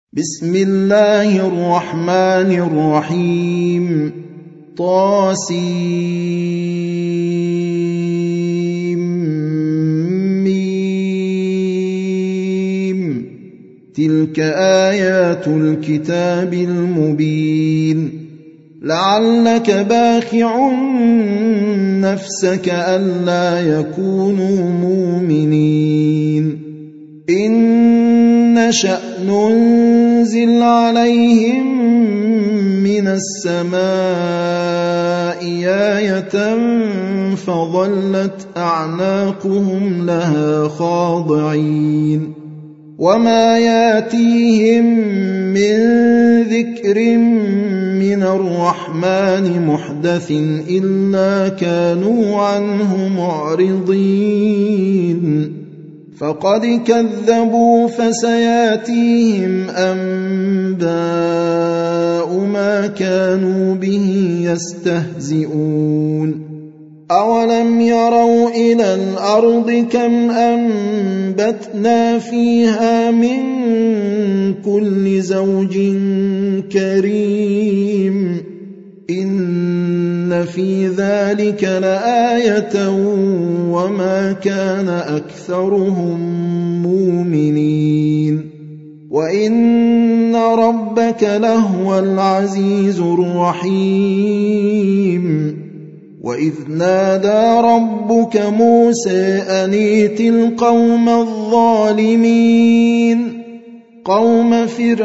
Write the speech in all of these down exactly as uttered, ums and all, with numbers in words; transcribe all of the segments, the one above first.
بسم الله الرحمن الرحيم طاسيم تلك آيات الكتاب المبين لعلك باخع نفسك ألا يكونوا مؤمنين إن نشأ ننزل عليهم من السماء آية فظلت أعناقهم لها خاضعين وما ياتيهم من ذكر من الرحمن محدث إلا كانوا عنه معرضين فقد كذبوا فسياتيهم أنباء ما كانوا به يستهزئون أولم يروا إلى الأرض كم أنبتنا فيها من كل زوج كريم إن في ذلك لآية وما كان أكثرهم مؤمنين وإن ربك لهو العزيز الرحيم وإذ نادى ربك موسى أن ائت القوم الظالمين قوم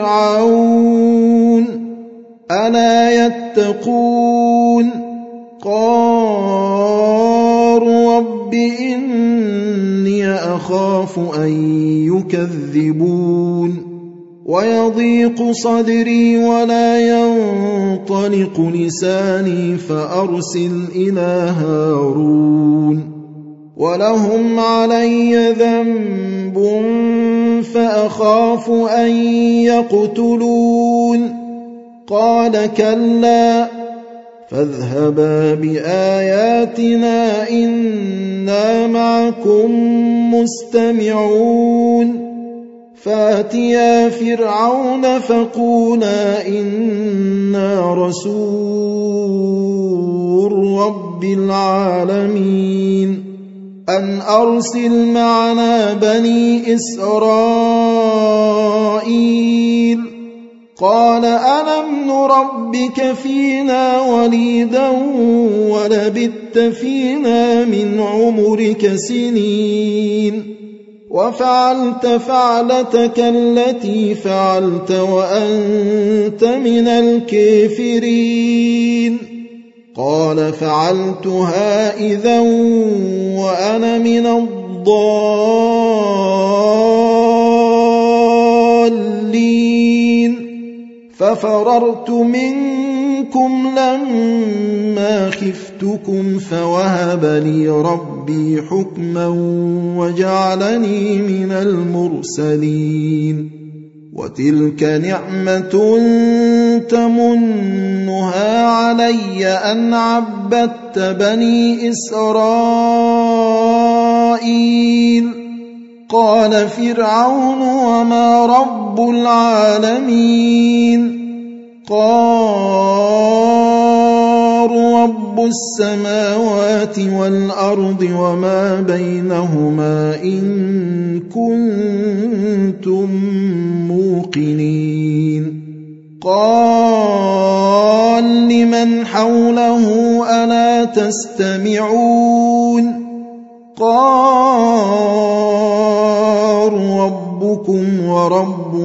فرعون ألا يتقون قال رب إني أخاف أن يكذبون ويضيق صدري ولا ينطلق لساني فأرسل إلى هارون ولهم علي ذنب فأخاف أن يقتلون قال كلا فاذهبا بآياتنا إنا معكم مستمعون فاتيا فرعون فقولا إنا رسول رب العالمين أن أرسل معنا بني إسرائيل قال ألم نربك فينا وليدا ولبثت فينا من عمرك سنين وفعلت فعلتك التي فعلت وأنت من الكافرين قال فعلتها إذا وأنا من الضالين ففررت منكم لما خفتكم فوهب لي ربي حكما وجعلني من المرسلين وتلك نعمة تمنها علي أن عبدت بني إسرائيل قال فرعون وما رب العالمين قال رب السماوات والأرض وما بينهما إن كنتم موقنين قال لمن حوله ألا تستمعون قال ربكم ورب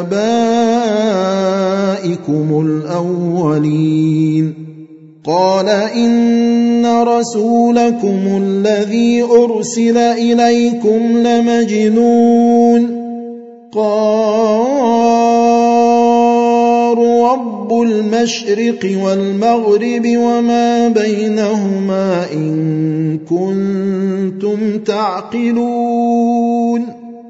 آبائكم الأولين قال إن رسولكم الذي أرسل إليكم لمجنون قال رب المشرق والمغرب وما بينهما إن كنتم تعقلون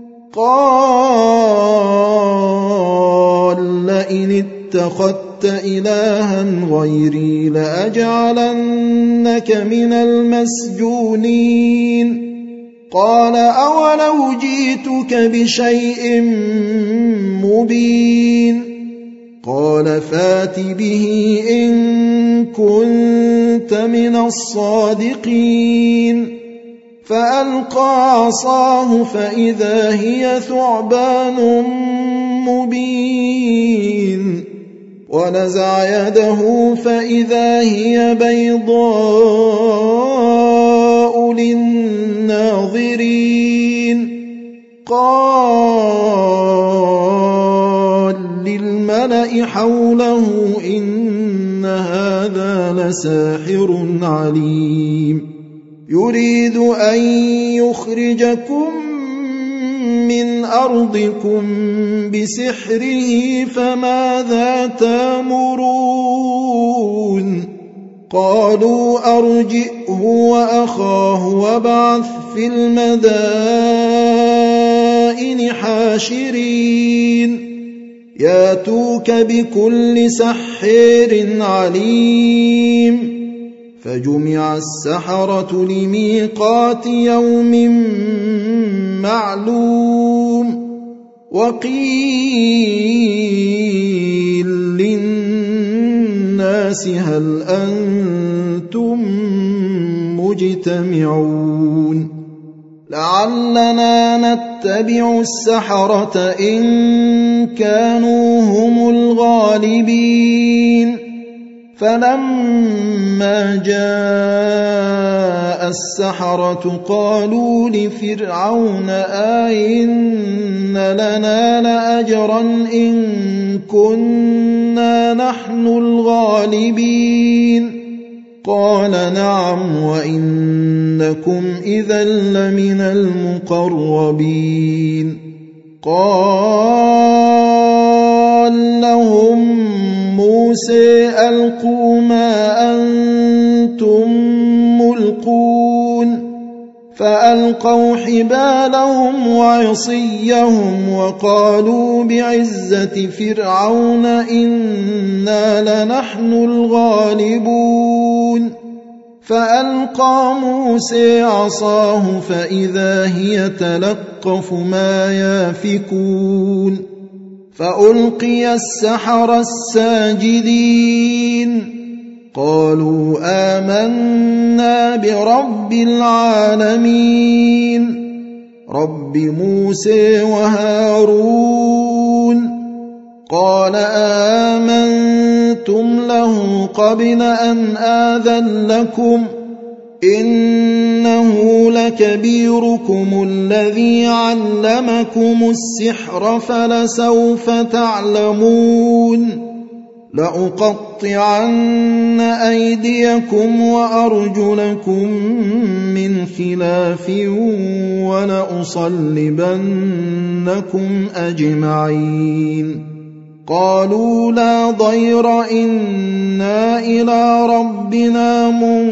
قال لئن اتخذت إلها غيري لأجعلنك من المسجونين قال أولو جئتك بشيء مبين قال فات به إن كنت من الصادقين فألقى عصاه فإذا هي ثعبان مبين ونزع يده فإذا هي بيضاء للناظرين قال للملأ حوله إن هذا لساحر عليم يريد أن يخرجكم من أرضكم بسحره فماذا تأمرون قالوا أرجئه وأخاه وابعث في المدائن حاشرين ياتوك بكل سحر عليم فجمع السحرة لميقات يوم معلوم وقيل للناس هل أنتم مجتمعون لعلنا نتبع السحرة إن كانوا هم الغالبين فلما جاء السحرة قالوا لفرعون أئن لنا لأجرا إن كنا نحن الغالبين قال نعم وإنكم إذا لمن المقربين قال لهم موسى ألقوا ما أنتم ملقون فألقوا حبالهم وعصيهم وقالوا بعزة فرعون إنا لنحن الغالبون فألقى موسى عصاه فإذا هي تلقف ما يافكون فألقي السحرة الساجدين قالوا آمنا برب العالمين رب موسى وهارون قال آمنتم له قبل أن آذن لكم إنه لكبيركم الذي علمكم السحر فلسوف تعلمون لأقطعن أيديكم وأرجلكم من خلاف ولأصلبنكم أجمعين قالوا لا ضير إنا إلى ربنا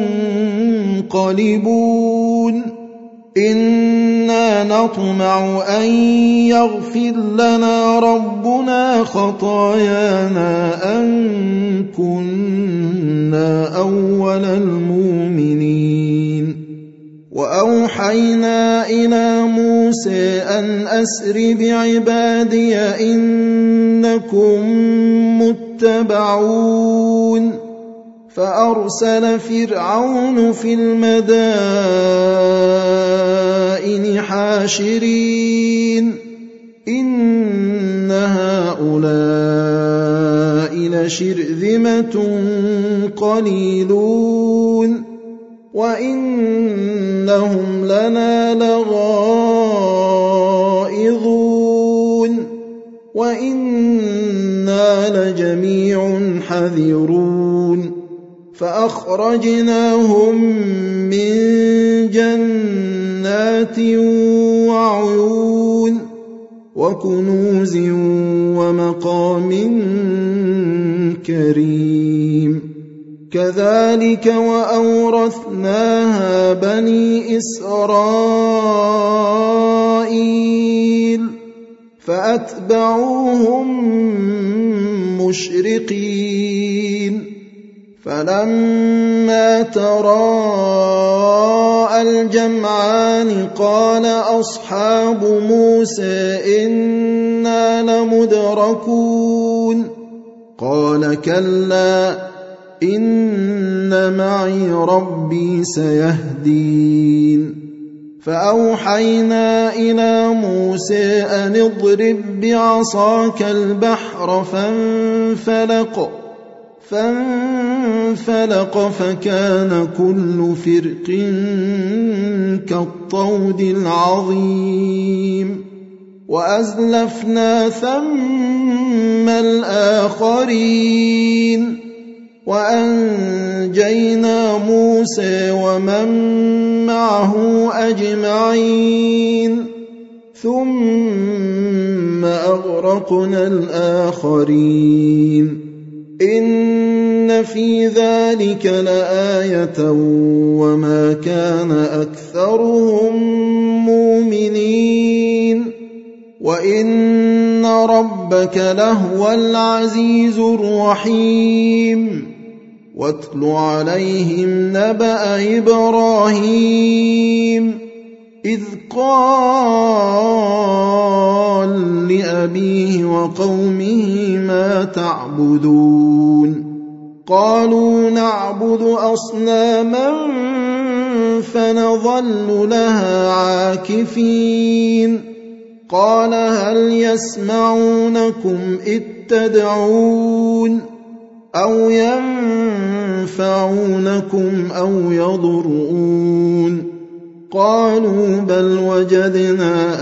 منقلبون إنا نطمع أن يغفر لنا ربنا خطايانا أن كنا أول المؤمنين وأوحينا إلى موسى أن أسر بعبادي إنكم متبعون فأرسل فرعون في المدائن حاشرين إن هؤلاء لشرذمة قليلون وإنهم لنا لغائظون وإنا لجميع حذرون فأخرجناهم من جنات وعيون وكنوز ومقام كريم كذلك وأورثناها بني إسرائيل فأتبعوهم مشرقين فلما تراءى الجمعان قال أصحاب موسى إنا لمدركون قال كلا إن معي ربي سيهدين فأوحينا إلى موسى أن اضرب بعصاك البحر فانفلق فانفلق فكان كل فرق كالطود العظيم وأزلفنا ثم الآخرين وأنجينا موسى ومن معه أجمعين ثم أغرقنا الآخرين إن في ذلك لآية وما كان أكثرهم مؤمنين وإن ربك لهو العزيز الرحيم واتل عليهم نبأ إبراهيم إذ قال لأبيه وقومه ما تعبدون قالوا نعبد أصناما فنظل لها عاكفين قال هل يسمعونكم إذ تدعون أو ينفعونكم أو يضرون قالوا بل وجدنا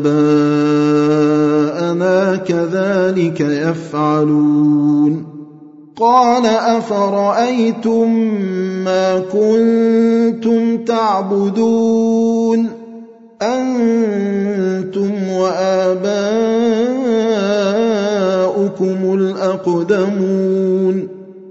آباءنا كذلك يفعلون قال أفرأيتم ما كنتم تعبدون أنتم وآباؤكم الأقدمون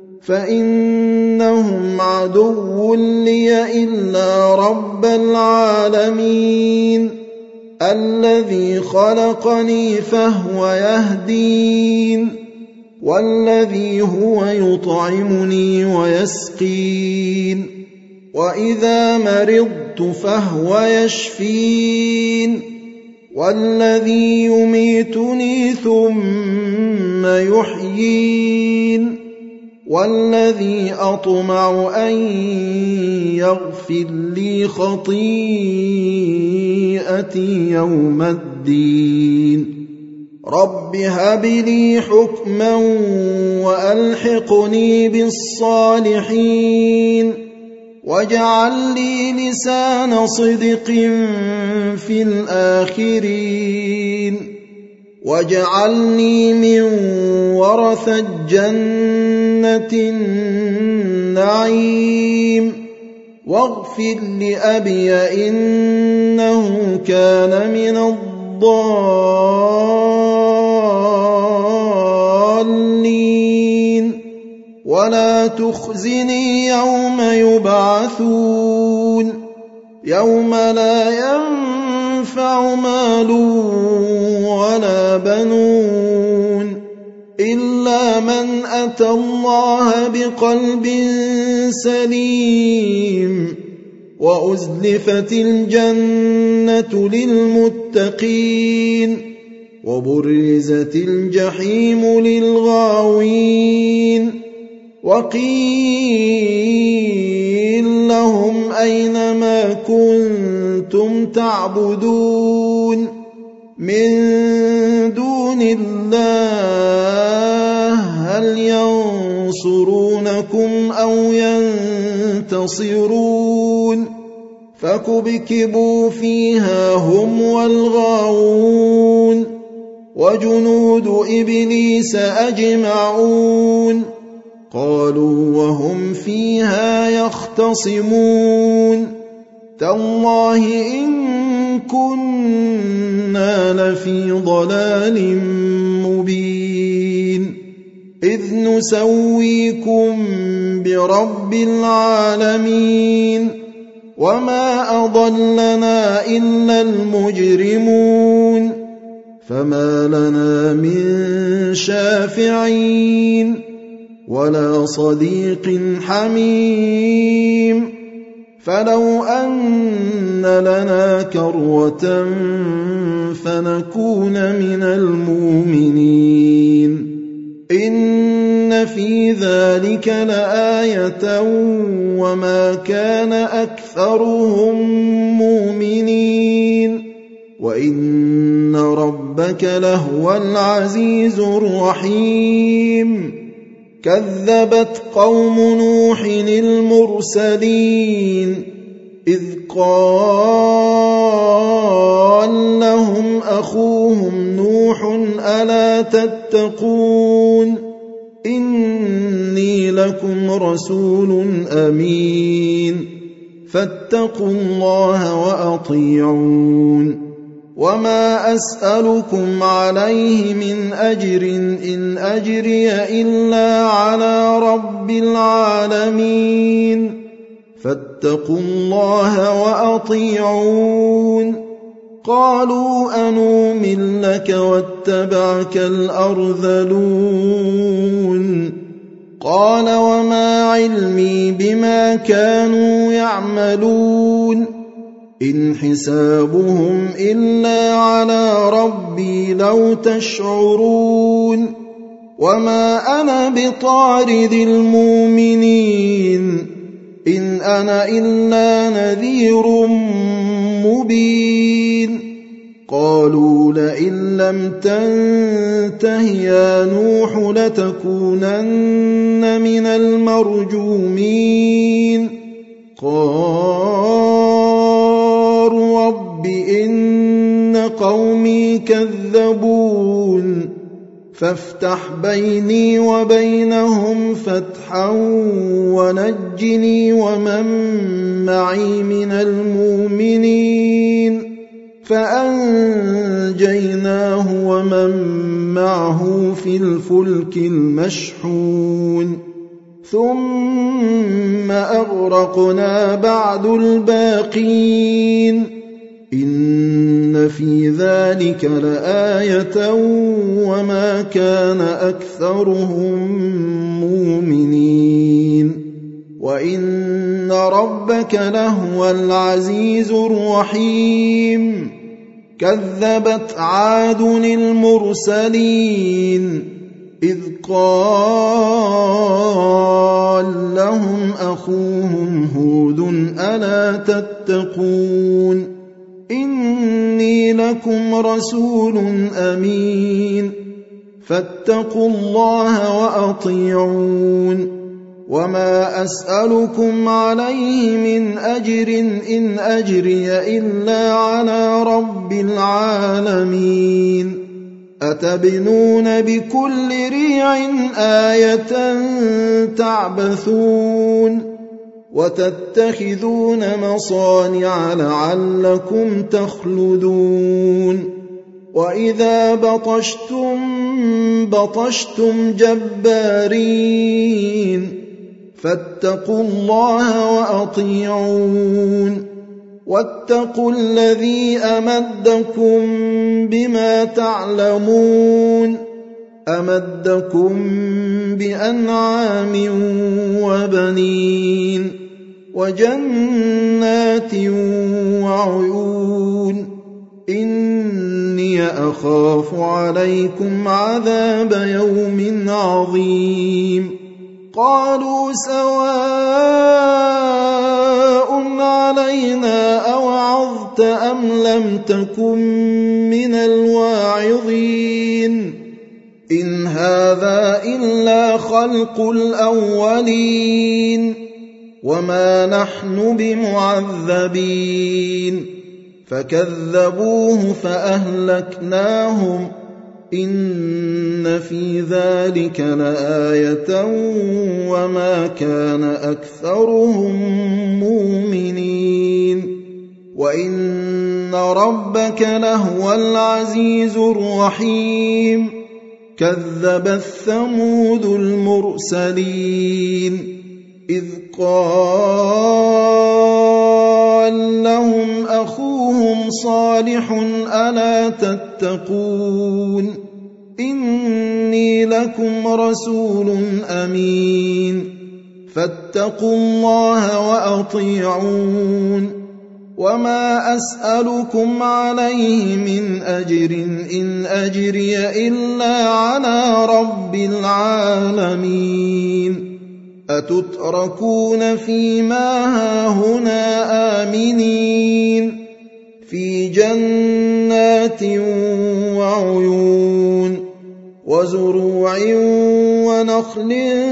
فإنهم عدو لي إلا رب العالمين الذي خلقني فهو يهدين والذي هو يطعمني ويسقين وإذا مرضت فهو يشفين والذي يميتني ثم يحيين والذي أطمع أن يغفر لي خطيئتي يوم الدين رب هب لي حكما وألحقني بالصالحين واجعل لي لسان صدق في الآخرين واجعلني من ورثة جنة النعيم واغفر لأبي إنه كان من الضالين ولا تخزني يوم يبعثون يوم لا ينفع مال ولا بنون إلا من أتى الله بقلب سليم وأزلفت الجنة للمتقين وبرزت الجحيم للغاوين وقيل لهم أين ما كنتم تعبدون من دون الله هل ينصرونكم أو ينتصرون فكبكبوا فيها هم والغاوون وجنود إبليس أجمعون قالوا وهم فيها يختصمون تالله إن كنا لفي ضلال مبين إذ نسويكم برب العالمين وما أضلنا إلا المجرمون فما لنا من شافعين ولا صديق حميم فلو أن لنا كروة فنكون من المؤمنين إن إن في ذلك لآية وما كان أكثرهم مؤمنين وإن ربك لهو العزيز الرحيم كذبت قوم نوح المرسلين إذ قال لهم أخوهم نوح ألا تتقون إني لكم رسول أمين فاتقوا الله وأطيعون وما أسألكم عليه من أجر إن أجري إلا على رب العالمين فاتقوا الله وأطيعون قالوا أنؤمن لك واتبعك الأرذلون قال وما علمي بما كانوا يعملون إن حسابهم إلا على ربي لو تشعرون وما أنا بطارد المؤمنين إن أنا إلا نذير مبين قالوا لئن لم تنته يا نوح لتكونن من المرجومين قال رب إن قومي كذبون فافتح بيني وبينهم فتحا ونجني ومن معي من المؤمنين فأنجيناه ومن معه في الفلك المشحون ثم أغرقنا بعد الباقين إن في ذلك لآية وما كان أكثرهم مؤمنين وإن ربك لهو العزيز الرحيم كذبت عاد المرسلين إذ قال لهم أخوهم هود ألا تتقون إني لكم رسول أمين فاتقوا الله وأطيعون وما أسألكم عليه من أجر إن أجري إلا على رب العالمين أتبنون بكل ريع آية تعبثون وتتخذون مصانع لعلكم تخلدون وإذا بطشتم بطشتم جبارين فاتقوا الله وأطيعون واتقوا الذي أمدكم بما تعلمون أمدكم بأنعام وبنين وجنات وعيون إني أخاف عليكم عذاب يوم عظيم قالوا سواء علينا أوعظت أم لم تكن من الواعظين إن هذا إلا خلق الأولين وما نحن بمعذبين فكذبوه فأهلكناهم إن في ذلك لآية وما كان أكثرهم مؤمنين وإن ربك لهو العزيز الرحيم كذبت ثمود المرسلين إذ قال لهم أخوهم صالح ألا تتقون إني لكم رسول أمين فاتقوا الله وأطيعون وما أسألكم عليه من أجر إن أجري إلا على رب العالمين أتتركون فيما هاهنا آمنين في جنات وعيون وزروع ونخل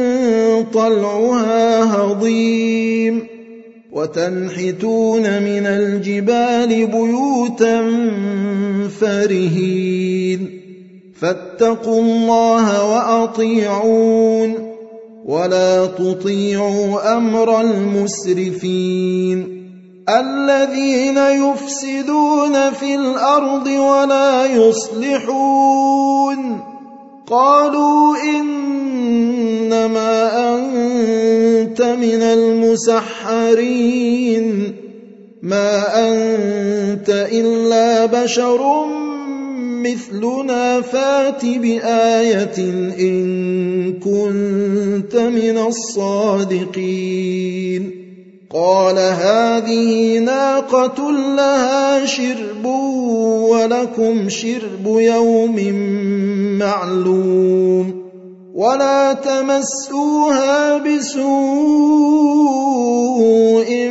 طلعها هضيم وتنحتون من الجبال بيوتا فرهين فاتقوا الله وأطيعون ولا تطيعوا أمر المسرفين الذين يفسدون في الأرض ولا يصلحون قالوا إنما أنت من المسحرين ما أنت إلا بشر مثلنا فات بآية إن كنت من الصادقين قال هذه ناقة لها شرب ولكم شرب يوم معلوم ولا تمسوها بسوء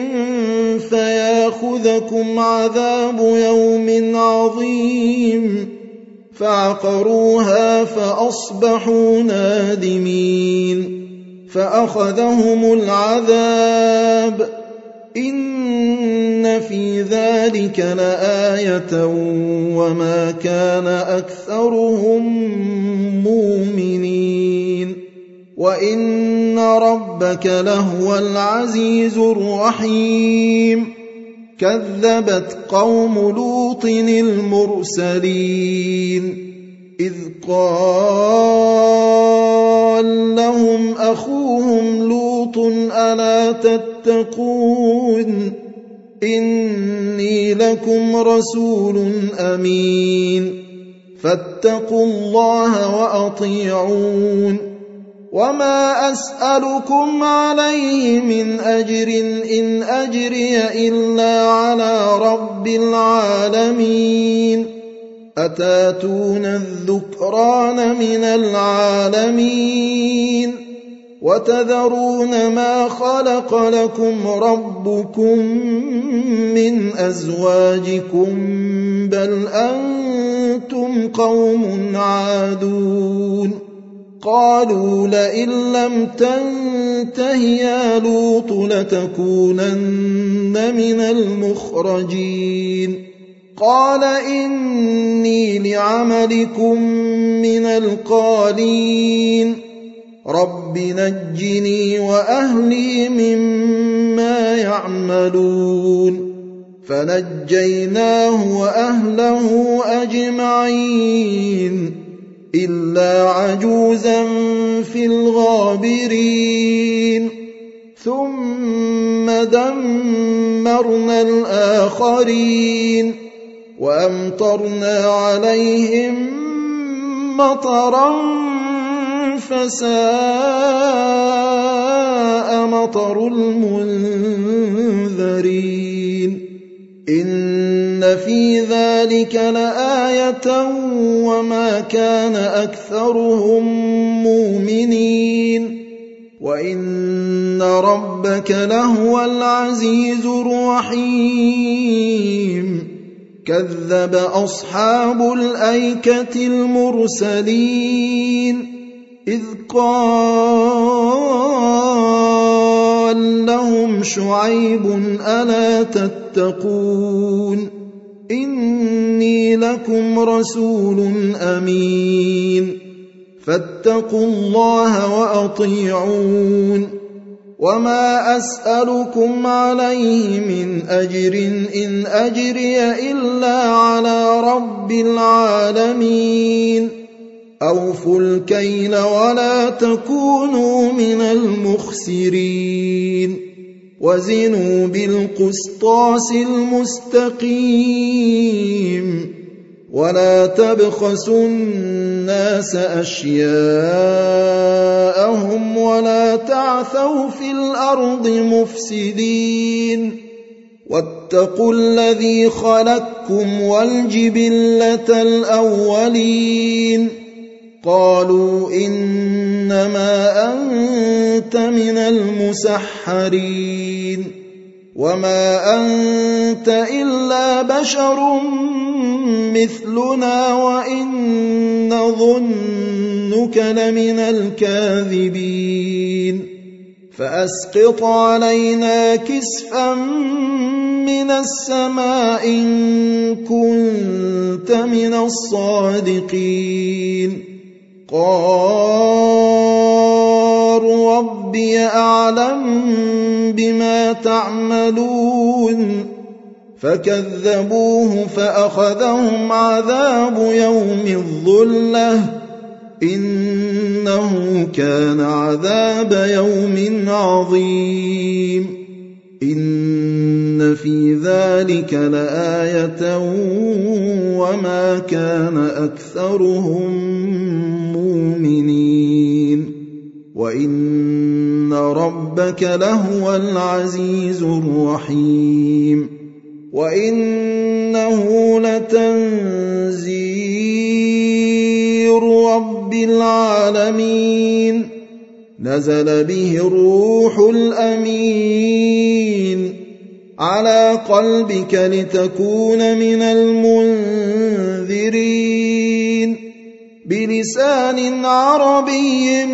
فياخذكم عذاب يوم عظيم فعقروها فأصبحوا نادمين فأخذهم العذاب إن في ذلك لآية وما كان أكثرهم مؤمنين وإن ربك لهو العزيز الرحيم كذبت قوم لوط المرسلين إذ قال لهم أخوهم لوط ألا تتقون إني لكم رسول أمين فاتقوا الله وأطيعون وما أسألكم عليه من أجر إن أجري إلا على رب العالمين أتاتون الذكران من العالمين وتذرون ما خلق لكم ربكم من أزواجكم بل أنتم قوم عادون قالوا لئن لم تنته يا لوط لتكونن من المخرجين قال إني لعملكم من القالين رب نجني وأهلي مما يعملون فنجيناه وأهله أجمعين إلا عجوزا في الغابرين ثم دمرنا الآخرين وأمطرنا عليهم مطرا فساء مطر المنذرين إن في ذلك لآية وما كان أكثرهم مؤمنين وإن ربك لهو العزيز الرحيم كذب أصحاب الأيكة المرسلين إذ قال لهم شعيب ألا تتقون إني لكم رسول أمين فاتقوا الله وأطيعون وما أسألكم عليه من أجر إن أجري إلا على رب العالمين أوفوا الكيل ولا تكونوا من المخسرين وزنوا بالقسطاس المستقيم ولا تبخسوا الناس أشياءهم ولا تعثوا في الأرض مفسدين واتقوا الذي خلقكم والجبلة الأولين قالوا إنما أنت من المسحرين وما أنت إلا بشر مثلنا وإن نظنك لمن الكاذبين فأسقط علينا كسفا من السماء إن كنت من الصادقين قالوا ربي أعلم بما تعملون فكذبوه فأخذهم عذاب يوم الظلة إنه كان عذاب يوم عظيم إن في ذلك لآية وما كان أكثرهم مؤمنين وإن ربك لهو العزيز الرحيم وإنه لتنزيل رب العالمين نزل به الروح الأمين على قلبك لتكون من المنذرين بلسان عربي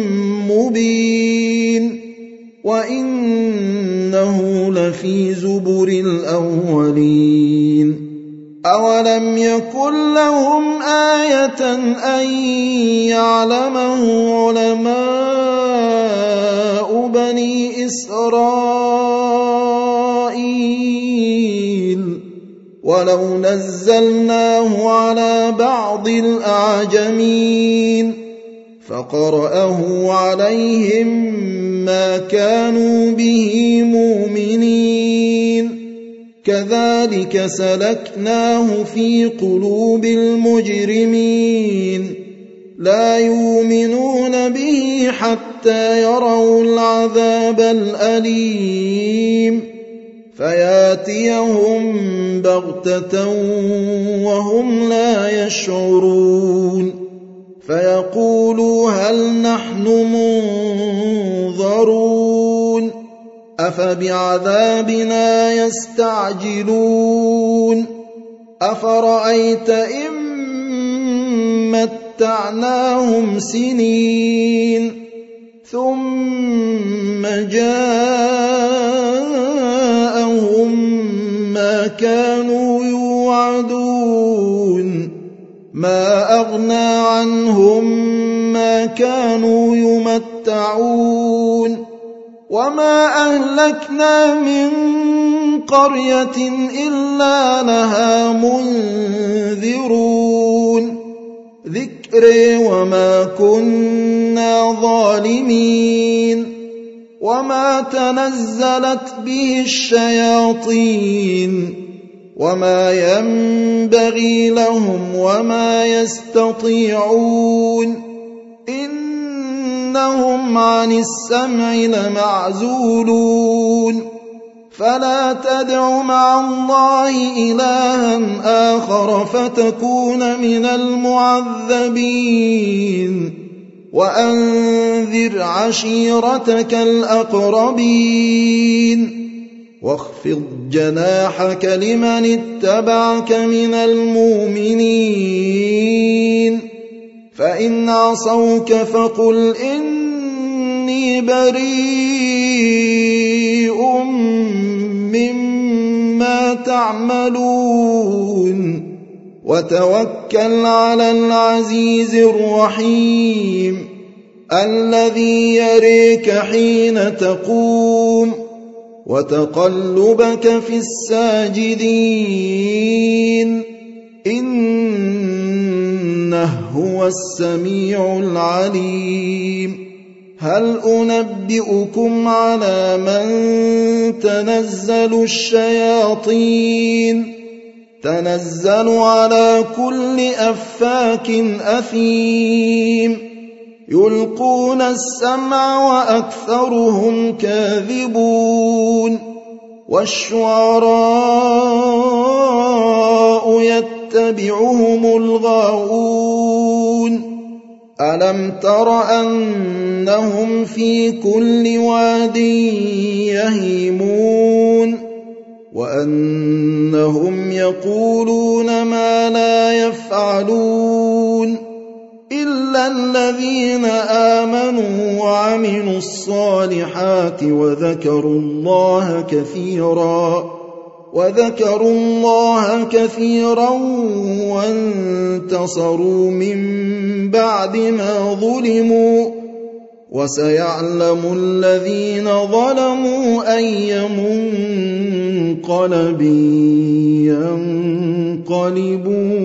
مبين وإنه لفي زبر الأولين أولم يكن لهم آية أن يعلمه علماء بني إسرائيل ولو نزلناه على بعض الأعجمين فقرأه عليهم ما كانوا به مؤمنين كذلك سلكناه في قلوب المجرمين لا يؤمنون به حتى يروا العذاب الأليم فياتيهم بغتة وهم لا يشعرون فيقولوا هل نحن منظرون أفبعذابنا يستعجلون أفرأيت إن متعناهم سنين ثم جاءهم ما كانوا يوعدون ما أغنى عنهم ما كانوا يمتعون وما أهلكنا من قرية إلا لها منذرون ذكري وما كنا ظالمين وما تنزلت به الشياطين وما ينبغي لهم وما يستطيعون إنهم عن السمع لمعزولون فلا تدع مع الله إلها آخر فتكون من المعذبين وأنذر عشيرتك الأقربين واخفض جناحك لمن اتبعك من المؤمنين فإن عصوك فقل إني بريء مما تعملون وتوكل على العزيز الرحيم الذي يريك حين تقوم وتقلبك في الساجدين إنه هو السميع العليم هل أنبئكم على من تنزل الشياطين تنزل على كل أفاك أثيم يلقون السمع وأكثرهم كاذبون وَالشُّعَرَاءُ يَتَّبِعُهُمُ الْغَاوُونَ أَلَمْ تَرَ أَنَّهُمْ فِي كُلِّ وَادٍ يَهِيمُونَ وَأَنَّهُمْ يَقُولُونَ مَا لَا يَفْعَلُونَ إِلَّا الَّذِينَ آمَنُوا وَعَمِلُوا الصَّالِحَاتِ وَذَكَرُوا اللَّهَ كَثِيرًا وَذَكَرُوا اللَّهَ كَثِيرًا وَانتَصَرُوا مِن بَعْدِ مَا ظُلِمُوا وَسَيَعْلَمُ الَّذِينَ ظَلَمُوا أَيَّ مُنقَلَبٍ يَنقَلِبُونَ